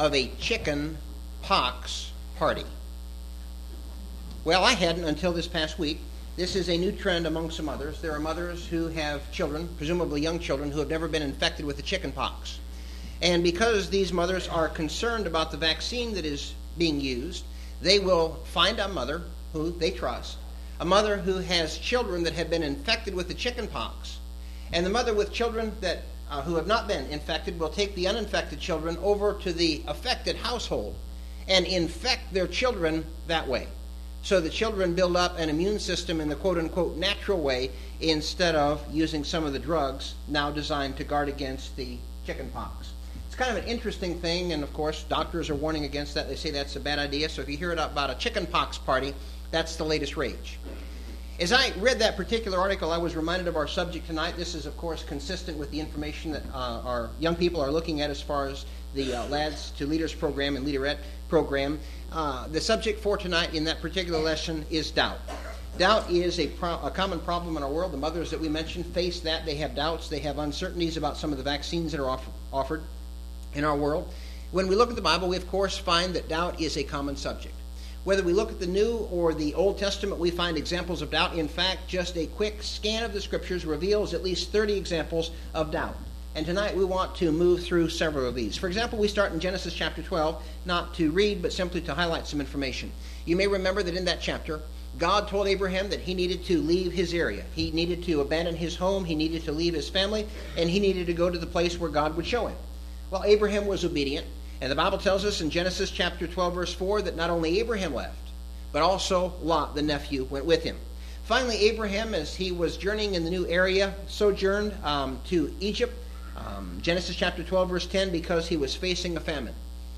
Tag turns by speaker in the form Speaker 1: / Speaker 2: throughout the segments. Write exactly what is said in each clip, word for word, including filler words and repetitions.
Speaker 1: of a chicken pox party. Well, I hadn't until this past week. This is a new trend among some others. There are mothers who have children, presumably young children, who have never been infected with the chicken pox. And because these mothers are concerned about the vaccine that is being used, they will find a mother who they trust, a mother who has children that have been infected with the chicken pox. And the mother with children that uh, who have not been infected will take the uninfected children over to the affected household and infect their children that way. So the children build up an immune system in the quote-unquote natural way instead of using some of the drugs now designed to guard against the chicken pox. It's kind of an interesting thing, and of course doctors are warning against that. They say that's a bad idea. So if you hear about a chicken pox party, that's the latest rage. As I read that particular article, I was reminded of our subject tonight. This is, of course, consistent with the information that uh, our young people are looking at as far as the uh, Lads to Leaders program and Leaderette program. Uh, the subject for tonight in that particular lesson is doubt. Doubt is a, pro- a common problem in our world. The mothers that we mentioned face that. They have doubts. They have uncertainties about some of the vaccines that are off- offered in our world. When we look at the Bible, we, of course, find that doubt is a common subject. Whether we look at the New or the Old Testament, we find examples of doubt. In fact, just a quick scan of the Scriptures reveals at least thirty examples of doubt. And tonight we want to move through several of these. For example, we start in Genesis chapter twelve, not to read, but simply to highlight some information. You may remember that in that chapter, God told Abraham that he needed to leave his area. He needed to abandon his home, he needed to leave his family, and he needed to go to the place where God would show him. Well, Abraham was obedient. And the Bible tells us in Genesis chapter twelve, verse four, that not only Abraham left, but also Lot, the nephew, went with him. Finally, Abraham, as he was journeying in the new area, sojourned um, to Egypt, um, Genesis chapter twelve, verse ten, because he was facing a famine.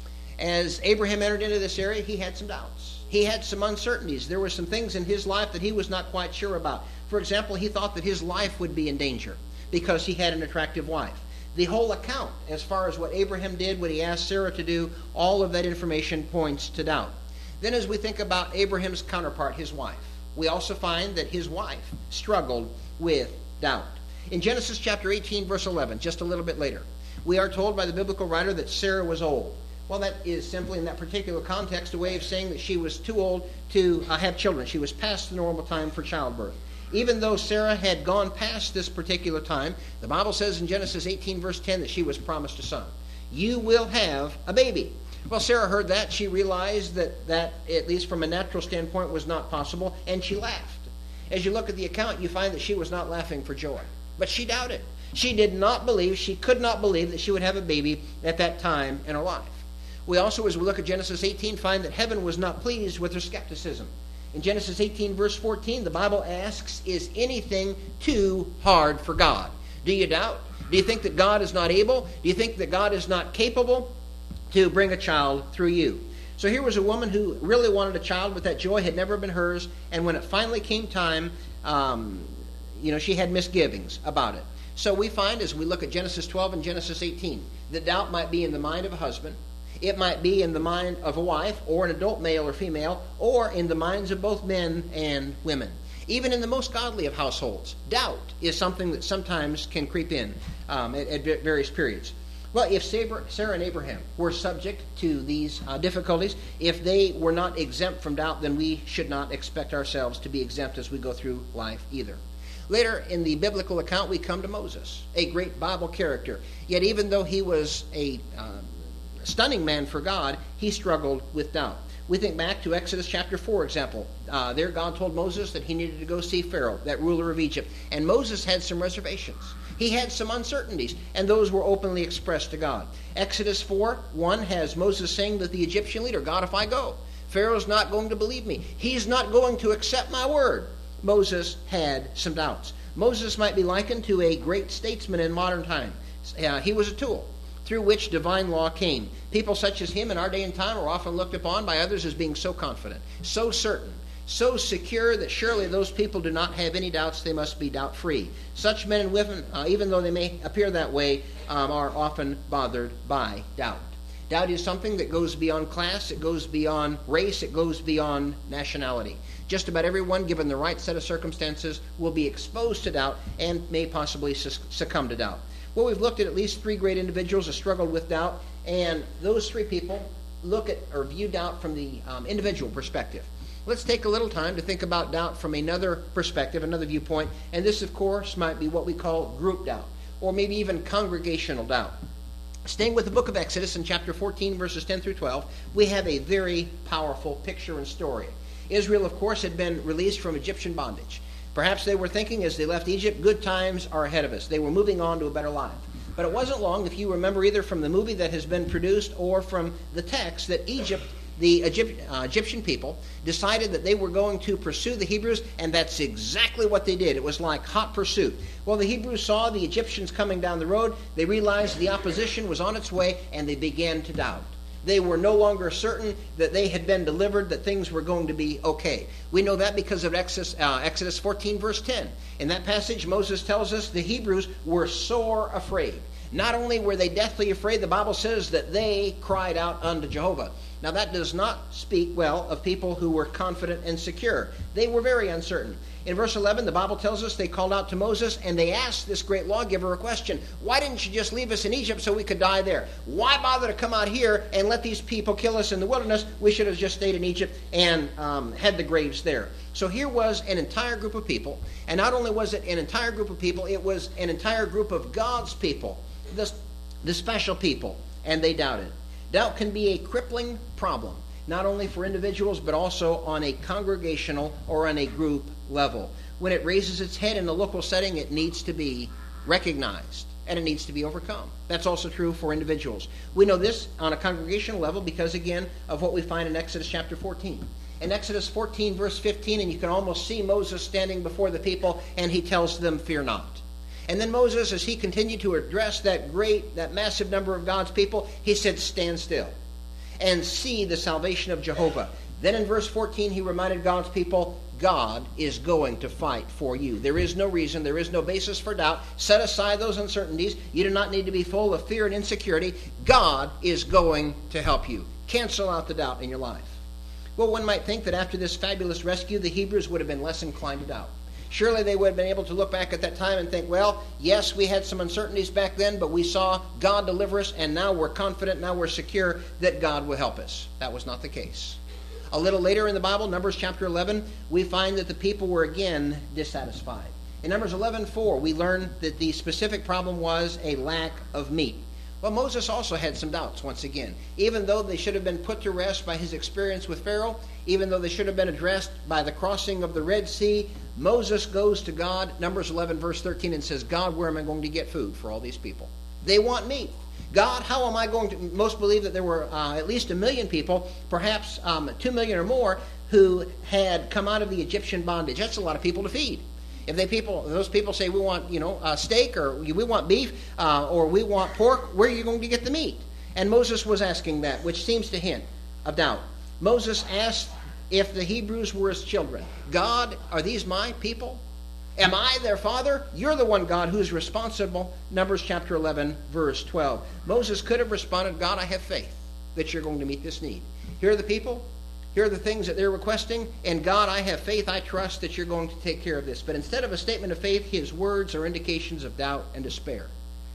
Speaker 1: As Abraham entered into this area, he had some doubts. He had some uncertainties. There were some things in his life that he was not quite sure about. For example, he thought that his life would be in danger because he had an attractive wife. The whole account, as far as what Abraham did, what he asked Sarah to do, all of that information points to doubt. Then as we think about Abraham's counterpart, his wife, we also find that his wife struggled with doubt. In Genesis chapter eighteen, verse eleven, just a little bit later, we are told by the biblical writer that Sarah was old. Well, that is simply, in that particular context, a way of saying that she was too old to uh, have children. She was past the normal time for childbirth. Even though Sarah had gone past this particular time, the Bible says in Genesis eighteen, verse ten, that she was promised a son. You will have a baby. Well, Sarah heard that. She realized that that, at least from a natural standpoint, was not possible, and she laughed. As you look at the account, you find that she was not laughing for joy, but she doubted. She did not believe, she could not believe that she would have a baby at that time in her life. We also, as we look at Genesis eighteen, find that heaven was not pleased with her skepticism. In Genesis eighteen, verse fourteen, the Bible asks, is anything too hard for God? Do you doubt? Do you think that God is not able? Do you think that God is not capable to bring a child through you? So here was a woman who really wanted a child, but that joy had never been hers. And when it finally came time, um, you know, she had misgivings about it. So we find, as we look at Genesis twelve and Genesis eighteen, that doubt might be in the mind of a husband. It might be in the mind of a wife, or an adult male or female, or in the minds of both men and women. Even in the most godly of households, doubt is something that sometimes can creep in um, at, at various periods. Well, if Sarah and Abraham were subject to these uh, difficulties, if they were not exempt from doubt, then we should not expect ourselves to be exempt as we go through life either. Later in the biblical account, we come to Moses, a great Bible character. Yet even though he was a uh, stunning man for God, he struggled with doubt. We think back to Exodus chapter four example. Uh, there God told Moses that he needed to go see Pharaoh, that ruler of Egypt. And Moses had some reservations. He had some uncertainties, and those were openly expressed to God. Exodus four one has Moses saying to the Egyptian leader, God, if I go, Pharaoh's not going to believe me. He's not going to accept my word. Moses had some doubts. Moses might be likened to a great statesman in modern time. Uh, he was a tool through which divine law came. People such as him in our day and time are often looked upon by others as being so confident, so certain, so secure that surely those people do not have any doubts. They must be doubt-free. Such men and women, uh, even though they may appear that way, um, are often bothered by doubt. Doubt is something that goes beyond class, it goes beyond race, it goes beyond nationality. Just about everyone, given the right set of circumstances, will be exposed to doubt and may possibly succumb to doubt. Well, we've looked at at least three great individuals who struggled with doubt, And those three people look at or view doubt from the um, individual perspective. Let's take a little time to think about doubt from another perspective, another viewpoint. And this, of course, might be what we call group doubt, or maybe even congregational doubt. Staying with the book of Exodus in chapter fourteen, verses ten through twelve, we have a very powerful picture and story. Israel, of course, had been released from Egyptian bondage. Perhaps they were thinking as they left Egypt, good times are ahead of us. They were moving on to a better life. But it wasn't long, if you remember either from the movie that has been produced or from the text, that Egypt, the Egypt, uh, Egyptian people, decided that they were going to pursue the Hebrews, and that's exactly what they did. It was like hot pursuit. Well, the Hebrews saw the Egyptians coming down the road. They realized the opposition was on its way, and they began to doubt. They were no longer certain that they had been delivered, that things were going to be okay. We know that because of Exodus, uh, Exodus fourteen, verse ten. In that passage, Moses tells us the Hebrews were sore afraid. Not only were they deathly afraid, the Bible says that they cried out unto Jehovah. Now that does not speak well of people who were confident and secure. They were very uncertain. In verse eleven, the Bible tells us they called out to Moses and they asked this great lawgiver a question. Why didn't you just leave us in Egypt so we could die there? Why bother to come out here and let these people kill us in the wilderness? We should have just stayed in Egypt and um, had the graves there. So here was an entire group of people. And not only was it an entire group of people, it was an entire group of God's people, the, the special people. And they doubted. Doubt can be a crippling problem, not only for individuals, but also on a congregational or on a group level. When it raises its head in a local setting, it needs to be recognized and it needs to be overcome. That's also true for individuals. We know this on a congregational level because, again, of what we find in Exodus chapter fourteen. In Exodus fourteen, verse fifteen, and you can almost see Moses standing before the people, and he tells them, "Fear not." And then Moses, as he continued to address that great, that massive number of God's people, he said, "Stand still and see the salvation of Jehovah." Then in verse fourteen, he reminded God's people, God is going to fight for you. There is no reason, there is no basis for doubt. Set aside those uncertainties. You do not need to be full of fear and insecurity. God is going to help you. Cancel out the doubt in your life. Well, one might think that after this fabulous rescue, the Hebrews would have been less inclined to doubt. Surely they would have been able to look back at that time and think, well, yes, we had some uncertainties back then, but we saw God deliver us, and now we're confident, now we're secure that God will help us. That was not the case. A little later in the Bible, Numbers chapter eleven, we find that the people were again dissatisfied. In Numbers eleven four, we learn that the specific problem was a lack of meat. Well, Moses also had some doubts once again. Even though they should have been put to rest by his experience with Pharaoh, even though they should have been addressed by the crossing of the Red Sea, Moses goes to God, Numbers eleven verse thirteen, and says, God, where am I going to get food for all these people? They want meat. God, how am I going to... Most believe that there were uh, at least a million people, perhaps um, two million or more, who had come out of the Egyptian bondage. That's a lot of people to feed. If they people, those people say, we want, you know, uh, steak, or we want beef, uh, or we want pork, where are you going to get the meat? And Moses was asking that, which seems to hint of doubt. Moses asked if the Hebrews were his children. God, are these my people? Am I their father? You're the one, God, who is responsible. Numbers chapter eleven, verse twelve. Moses could have responded, God, I have faith that you're going to meet this need. Here are the people. Here are the things that they're requesting. And God, I have faith. I trust that you're going to take care of this. But instead of a statement of faith, his words are indications of doubt and despair.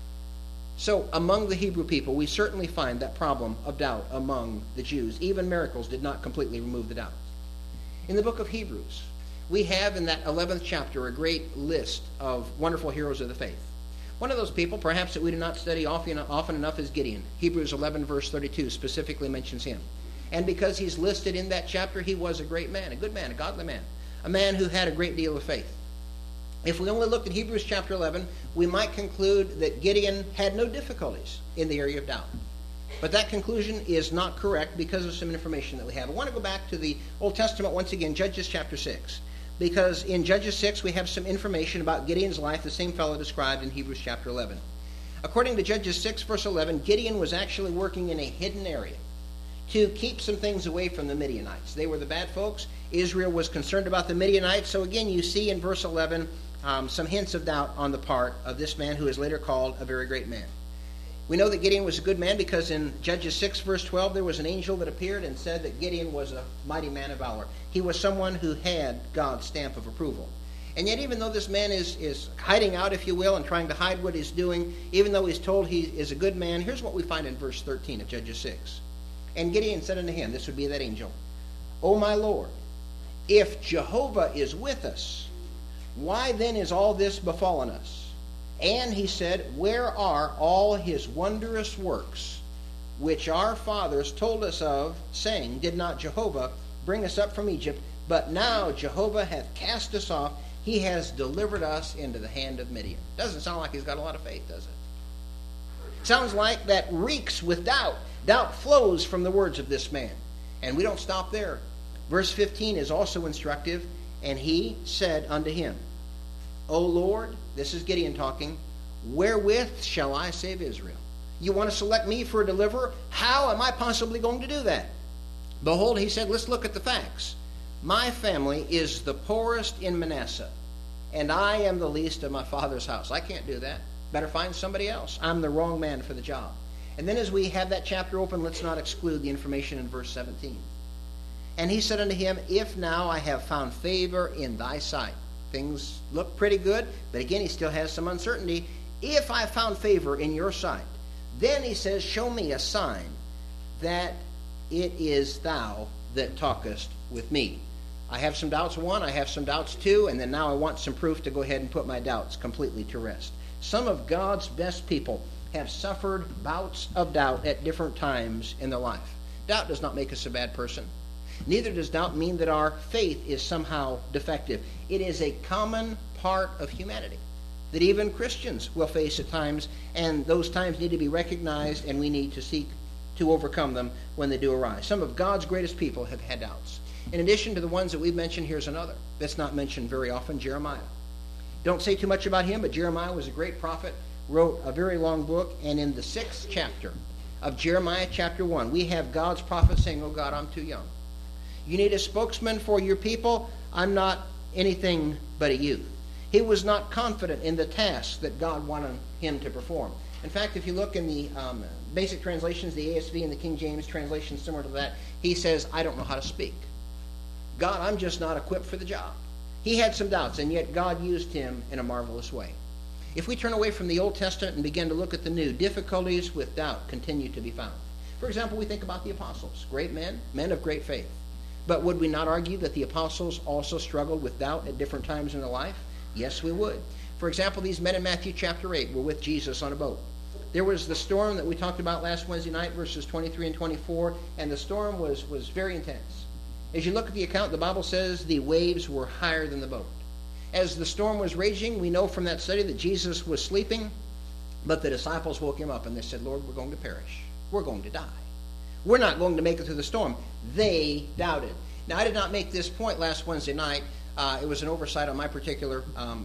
Speaker 1: So among the Hebrew people, we certainly find that problem of doubt among the Jews. Even miracles did not completely remove the doubt. In the book of Hebrews, we have in that eleventh chapter a great list of wonderful heroes of the faith. One of those people, perhaps that we do not study often, often enough, is Gideon. Hebrews eleven verse thirty-two specifically mentions him. And because he's listed in that chapter, he was a great man, a good man, a godly man, a man who had a great deal of faith. If we only looked at Hebrews chapter eleven, we might conclude that Gideon had no difficulties in the area of doubt. But that conclusion is not correct because of some information that we have. I want to go back to the Old Testament once again, Judges chapter six. Because in Judges six, we have some information about Gideon's life, the same fellow described in Hebrews chapter eleven. According to Judges six, verse eleven, Gideon was actually working in a hidden area to keep some things away from the Midianites. They were the bad folks. Israel was concerned about the Midianites. So again, you see in verse eleven um, some hints of doubt on the part of this man who is later called a very great man. We know that Gideon was a good man because in Judges six, verse twelve, there was an angel that appeared and said that Gideon was a mighty man of valor. He was someone who had God's stamp of approval. And yet, even though this man is, is hiding out, if you will, and trying to hide what he's doing, even though he's told he is a good man, here's what we find in verse thirteen of Judges six. And Gideon said unto him, this would be that angel, O my Lord, if Jehovah is with us, why then is all this befallen us? And he said, where are all his wondrous works, which our fathers told us of, saying, did not Jehovah bring us up from Egypt? But now Jehovah hath cast us off. He has delivered us into the hand of Midian. Doesn't sound like he's got a lot of faith, does it? Sounds like that reeks with doubt. Doubt flows from the words of this man. And we don't stop there. Verse fifteen is also instructive. And he said unto him, O Lord, this is Gideon talking, wherewith shall I save Israel? You want to select me for a deliverer? How am I possibly going to do that? Behold, he said, let's look at the facts. My family is the poorest in Manasseh, and I am the least of my father's house. I can't do that. Better find somebody else. I'm the wrong man for the job. And then as we have that chapter open, let's not exclude the information in verse seventeen. And he said unto him, if now I have found favor in thy sight. Things look pretty good, but again, he still has some uncertainty. If I found favor in your sight, then he says, show me a sign that it is thou that talkest with me. I have some doubts, one, I have some doubts, two, and then now I want some proof to go ahead and put my doubts completely to rest. Some of God's best people have suffered bouts of doubt at different times in their life. Doubt does not make us a bad person. Neither does doubt mean that our faith is somehow defective. It is a common part of humanity that even Christians will face at times, and those times need to be recognized, and we need to seek to overcome them when they do arise. Some of God's greatest people have had doubts. In addition to the ones that we've mentioned, here's another that's not mentioned very often, Jeremiah. Don't say too much about him, but Jeremiah was a great prophet, wrote a very long book, and in the sixth chapter of Jeremiah chapter one, we have God's prophet saying, oh God, I'm too young. You need a spokesman for your people. I'm not anything but a youth. He was not confident in the task that God wanted him to perform. In fact, if you look in the um, basic translations, the A S V and the King James translation similar to that, he says, I don't know how to speak. God, I'm just not equipped for the job. He had some doubts, and yet God used him in a marvelous way. If we turn away from the Old Testament and begin to look at the New, difficulties with doubt continue to be found. For example, we think about the apostles, great men, men of great faith. But would we not argue that the apostles also struggled with doubt at different times in their life? Yes, we would. For example, these men in Matthew chapter eight were with Jesus on a boat. There was the storm that we talked about last Wednesday night, verses twenty-three and twenty-four, and the storm was, was very intense. As you look at the account, the Bible says the waves were higher than the boat. As the storm was raging, we know from that study that Jesus was sleeping, but the disciples woke him up and they said, Lord, we're going to perish. We're going to die. We're not going to make it through the storm. They doubted. Now, I did not make this point last Wednesday night. Uh, it was an oversight on my particular um,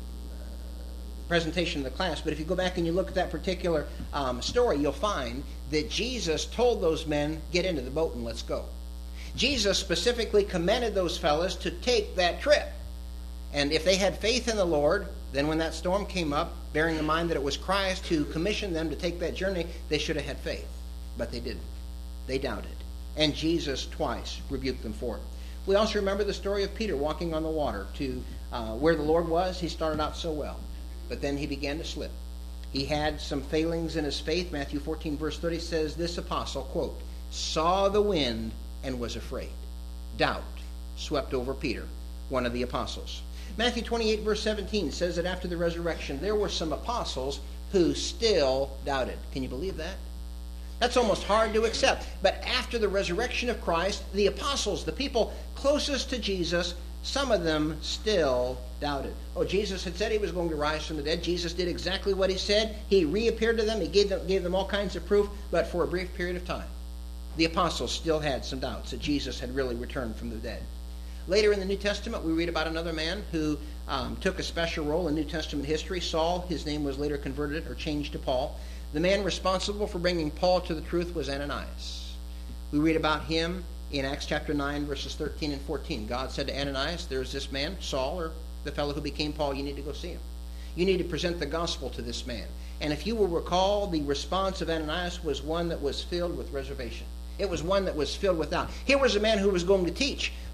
Speaker 1: presentation in the class. But if you go back and you look at that particular um, story, you'll find that Jesus told those men, get into the boat and let's go. Jesus specifically commanded those fellas to take that trip. And if they had faith in the Lord, then when that storm came up, bearing in mind that it was Christ who commissioned them to take that journey, they should have had faith. But they didn't. They doubted. And Jesus twice rebuked them for it. We also remember the story of Peter walking on the water to uh, where the Lord was. He started out so well, but then he began to slip. He had some failings in his faith. Matthew fourteen verse thirty says this apostle, quote, saw the wind and was afraid. Doubt swept over Peter, one of the apostles. Matthew twenty-eight verse seventeen says that after the resurrection, there were some apostles who still doubted. Can you believe that? That's almost hard to accept. But after the resurrection of Christ, the apostles, the people closest to Jesus, some of them still doubted. Oh, Jesus had said he was going to rise from the dead. Jesus did exactly what he said. He reappeared to them. He gave them, gave them all kinds of proof, but for a brief period of time. The apostles still had some doubts that Jesus had really returned from the dead. Later in the New Testament, we read about another man who um, took a special role in New Testament history. Saul, his name was later converted or changed to Paul. The man responsible for bringing Paul to the truth was Ananias. We read about him in Acts chapter nine, verses thirteen and fourteen. God said to Ananias, there's this man, Saul, or the fellow who became Paul, you need to go see him. You need to present the gospel to this man. And if you will recall, the response of Ananias was one that was filled with reservation. It was one that was filled with doubt. Here was a man who was going to teach,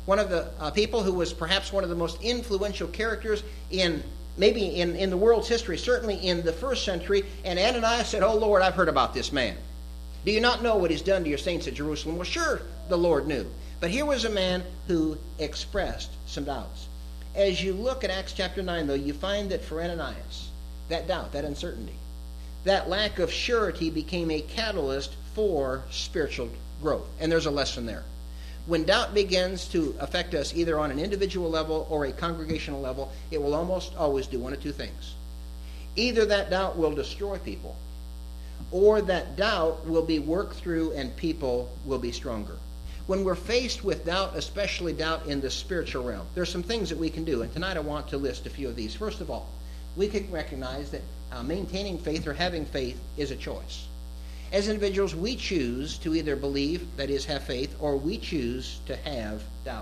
Speaker 1: one of the uh, people who was perhaps one of the most influential characters in maybe in, in the world's history, certainly in the first century. And Ananias said, "Oh, Lord, I've heard about this man. Do you not know what he's done to your saints at Jerusalem?" Well, sure, the Lord knew. But here was a man who expressed some doubts. As you look at Acts chapter nine, though, you find that for Ananias, that doubt, that uncertainty, that lack of surety became a catalyst for spiritual growth. And there's a lesson there. When doubt begins to affect us either on an individual level or a congregational level, it will almost always do one of two things. Either that doubt will destroy people, or that doubt will be worked through and people will be stronger. When we're faced with doubt, especially doubt in the spiritual realm, there's some things that we can do. And tonight I want to list a few of these. First of all, we can recognize that uh, maintaining faith or having faith is a choice. As individuals, we choose to either believe, that is, have faith, or we choose to have doubt.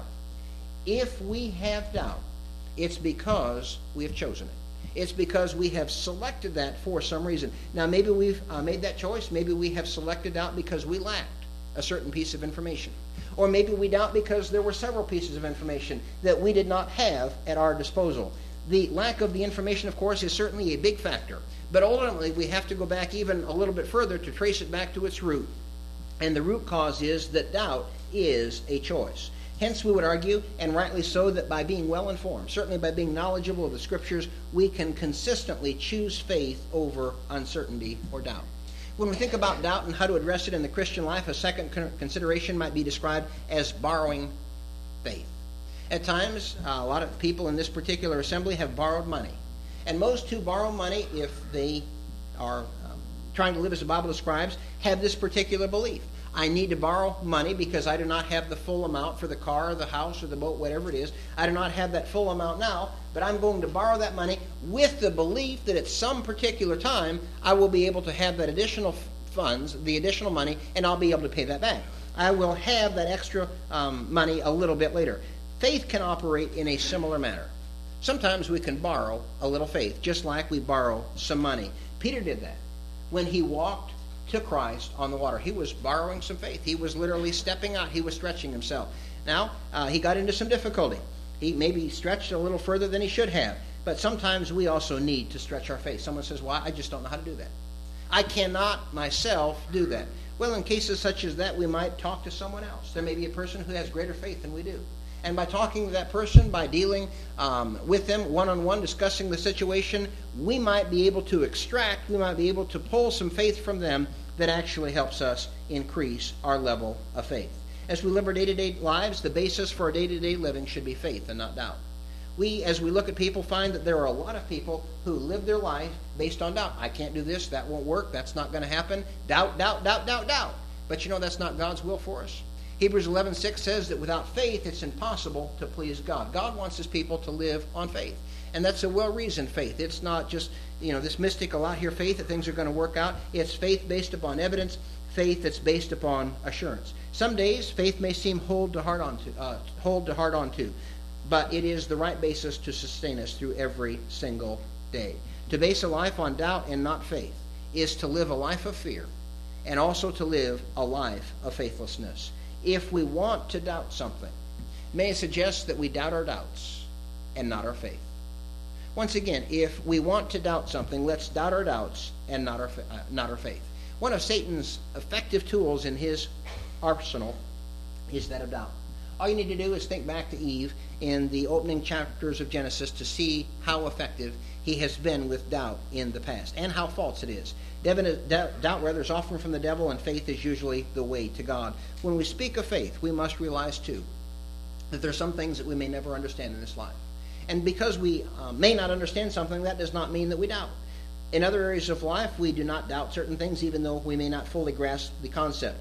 Speaker 1: If we have doubt, it's because we have chosen it. It's because we have selected that for some reason. Now, maybe we've uh, made that choice. Maybe we have selected doubt because we lacked a certain piece of information. Or maybe we doubt because there were several pieces of information that we did not have at our disposal. The lack of the information, of course, is certainly a big factor. But ultimately, we have to go back even a little bit further to trace it back to its root. And the root cause is that doubt is a choice. Hence, we would argue, and rightly so, that by being well informed, certainly by being knowledgeable of the Scriptures, we can consistently choose faith over uncertainty or doubt. When we think about doubt and how to address it in the Christian life, a second consideration might be described as borrowing faith. At times, uh, a lot of people in this particular assembly have borrowed money. And most who borrow money, if they are um, trying to live as the Bible describes, have this particular belief. I need to borrow money because I do not have the full amount for the car or the house or the boat, whatever it is. I do not have that full amount now, but I'm going to borrow that money with the belief that at some particular time I will be able to have that additional funds, the additional money, and I'll be able to pay that back. I will have that extra um, money a little bit later. Faith can operate in a similar manner. Sometimes we can borrow a little faith, just like we borrow some money. Peter did that when he walked to Christ on the water. He was borrowing some faith. He was literally stepping out. He was stretching himself. Now, uh, he got into some difficulty. He maybe stretched a little further than he should have. But sometimes we also need to stretch our faith. Someone says, well, I just don't know how to do that. I cannot myself do that. Well, in cases such as that, we might talk to someone else. There may be a person who has greater faith than we do. And by talking to that person, by dealing um, with them one-on-one, discussing the situation, we might be able to extract, we might be able to pull some faith from them that actually helps us increase our level of faith. As we live our day-to-day lives, the basis for our day-to-day living should be faith and not doubt. We, as we look at people, find that there are a lot of people who live their life based on doubt. I can't do this, that won't work, that's not going to happen. Doubt, doubt, doubt, doubt, doubt. But you know that's not God's will for us. Hebrews eleven six says that without faith, it's impossible to please God. God wants his people to live on faith. And that's a well-reasoned faith. It's not just, you know, this mystical out here faith that things are going to work out. It's faith based upon evidence, faith that's based upon assurance. Some days, faith may seem hold to hard on to, uh, hold to hard on to, but it is the right basis to sustain us through every single day. To base a life on doubt and not faith is to live a life of fear and also to live a life of faithlessness. If we want to doubt something, may I suggest that we doubt our doubts and not our faith. Once again, if we want to doubt something, let's doubt our doubts and not our, uh, not our faith. One of Satan's effective tools in his arsenal is that of doubt. All you need to do is think back to Eve in the opening chapters of Genesis to see how effective he has been with doubt in the past and how false it is. Doubt, rather, is often from the devil, and faith is usually the way to God. When we speak of faith, we must realize, too, that there are some things that we may never understand in this life. And because we uh, may not understand something, that does not mean that we doubt. In other areas of life, we do not doubt certain things, even though we may not fully grasp the concept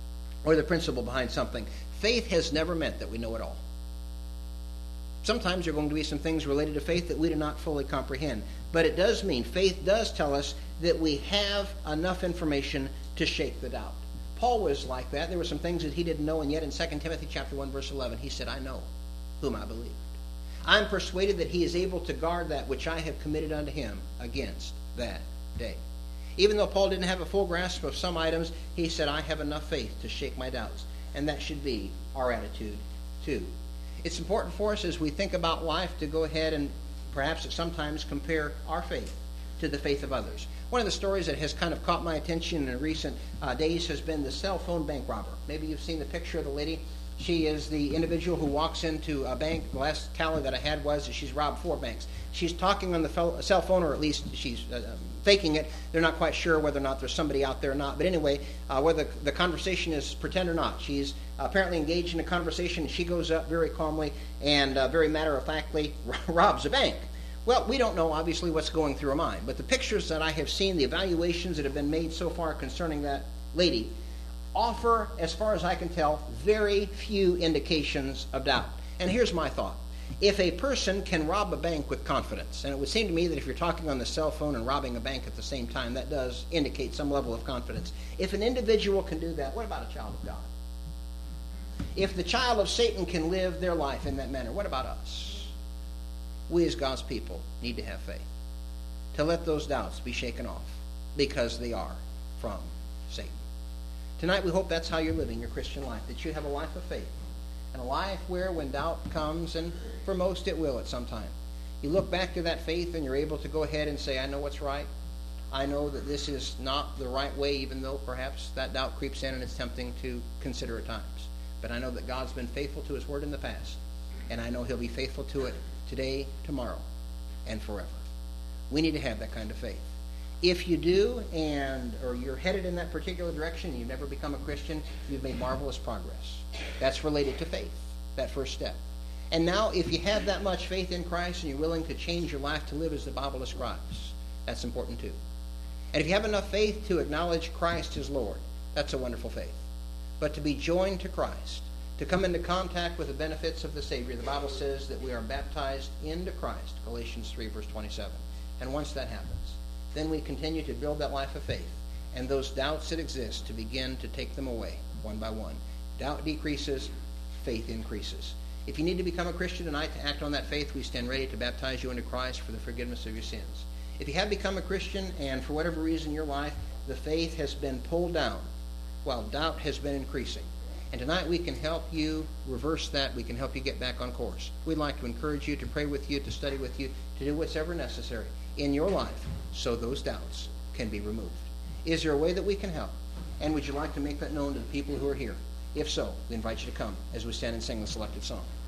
Speaker 1: or the principle behind something. Faith has never meant that we know it all. Sometimes there are going to be some things related to faith that we do not fully comprehend. But it does mean, faith does tell us that we have enough information to shake the doubt. Paul was like that. There were some things that he didn't know, and yet in Second Timothy chapter one, verse eleven, he said, I know whom I believe. I'm persuaded that he is able to guard that which I have committed unto him against that day. Even though Paul didn't have a full grasp of some items, he said, I have enough faith to shake my doubts. And that should be our attitude too. It's important for us as we think about life to go ahead and perhaps sometimes compare our faith to the faith of others. One of the stories that has kind of caught my attention in recent uh, days has been the cell phone bank robber. Maybe you've seen the picture of the lady. She is the individual who walks into a bank. The last tally that I had was that she's robbed four banks. She's talking on the fel- cell phone, or at least she's uh, faking it. They're not quite sure whether or not there's somebody out there or not. But anyway, uh, whether the conversation is pretend or not, she's apparently engaged in a conversation. She goes up very calmly and uh, very matter-of-factly robs a bank. Well, we don't know, obviously, what's going through her mind. But the pictures that I have seen, the evaluations that have been made so far concerning that lady, offer, as far as I can tell, very few indications of doubt. And here's my thought. If a person can rob a bank with confidence, and it would seem to me that if you're talking on the cell phone and robbing a bank at the same time, that does indicate some level of confidence. If an individual can do that, what about a child of God? If the child of Satan can live their life in that manner, what about us? We as God's people need to have faith, to let those doubts be shaken off, because they are from Satan. Tonight we hope that's how you're living your Christian life, that you have a life of faith, and a life where when doubt comes, and for most it will at some time, you look back to that faith and you're able to go ahead and say, I know what's right. I know that this is not the right way, even though perhaps that doubt creeps in and it's tempting to consider at times. But I know that God's been faithful to his word in the past, and I know he'll be faithful to it today, tomorrow, and forever. We need to have that kind of faith. If you do, and or you're headed in that particular direction, and you've never become a Christian, you've made marvelous progress. That's related to faith, that first step. And now, if you have that much faith in Christ and you're willing to change your life to live as the Bible describes, that's important too. And if you have enough faith to acknowledge Christ as Lord, that's a wonderful faith. But to be joined to Christ, to come into contact with the benefits of the Savior, the Bible says that we are baptized into Christ, Galatians three, verse twenty-seven. And once that happens, then we continue to build that life of faith, and those doubts that exist to begin to take them away one by one. Doubt decreases, faith increases. If you need to become a Christian tonight to act on that faith, we stand ready to baptize you into Christ for the forgiveness of your sins. If you have become a Christian and for whatever reason in your life, the faith has been pulled down while doubt has been increasing, and tonight we can help you reverse that. We can help you get back on course. We'd like to encourage you, to pray with you, to study with you, to do whatever necessary in your life so those doubts can be removed. Is there a way that we can help? And would you like to make that known to the people who are here? If so, we invite you to come as we stand and sing the selected song.